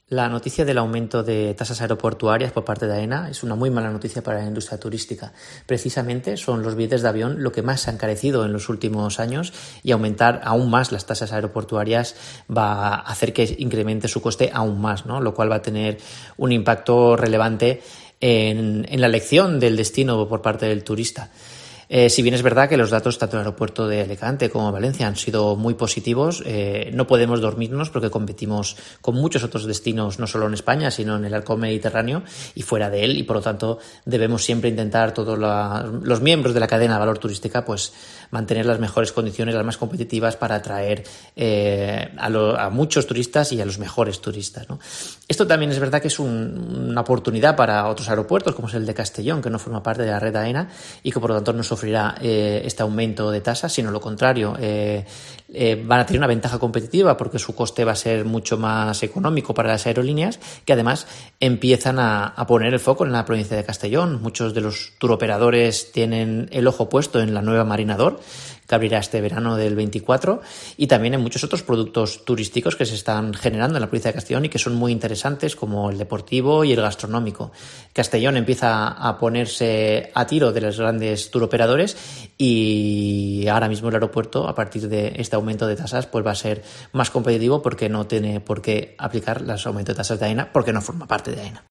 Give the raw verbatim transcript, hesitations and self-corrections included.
La noticia del aumento de tasas aeroportuarias por parte de AENA es una muy mala noticia para la industria turística. Precisamente son los billetes de avión lo que más se ha encarecido en los últimos años y aumentar aún más las tasas aeroportuarias va a hacer que incremente su coste aún más, ¿no? Lo cual va a tener un impacto relevante en, en la elección del destino por parte del turista. Eh, si bien es verdad que los datos tanto del aeropuerto de Alicante como Valencia han sido muy positivos, eh, no podemos dormirnos porque competimos con muchos otros destinos, no solo en España, sino en el arco mediterráneo y fuera de él, y por lo tanto debemos siempre intentar todos la, los miembros de la cadena de valor turística pues mantener las mejores condiciones, las más competitivas para atraer eh, a, lo, a muchos turistas y a los mejores turistas, ¿no? Esto también es verdad que es un, una oportunidad para otros aeropuertos, como es el de Castellón, que no forma parte de la red AENA y que por lo tanto no sufrirá eh, este aumento de tasas, sino lo contrario, eh, eh, van a tener una ventaja competitiva porque su coste va a ser mucho más económico para las aerolíneas, que además empiezan a, a poner el foco en la provincia de Castellón. Muchos de los turoperadores tienen el ojo puesto en la nueva Marinador, que abrirá este verano del veinticuatro, y también en muchos otros productos turísticos que se están generando en la provincia de Castellón y que son muy interesantes, como el deportivo y el gastronómico. Castellón empieza a ponerse a tiro de los grandes turoperadores y ahora mismo el aeropuerto, a partir de este aumento de tasas, pues va a ser más competitivo porque no tiene por qué aplicar los aumentos de tasas de AENA porque no forma parte de AENA.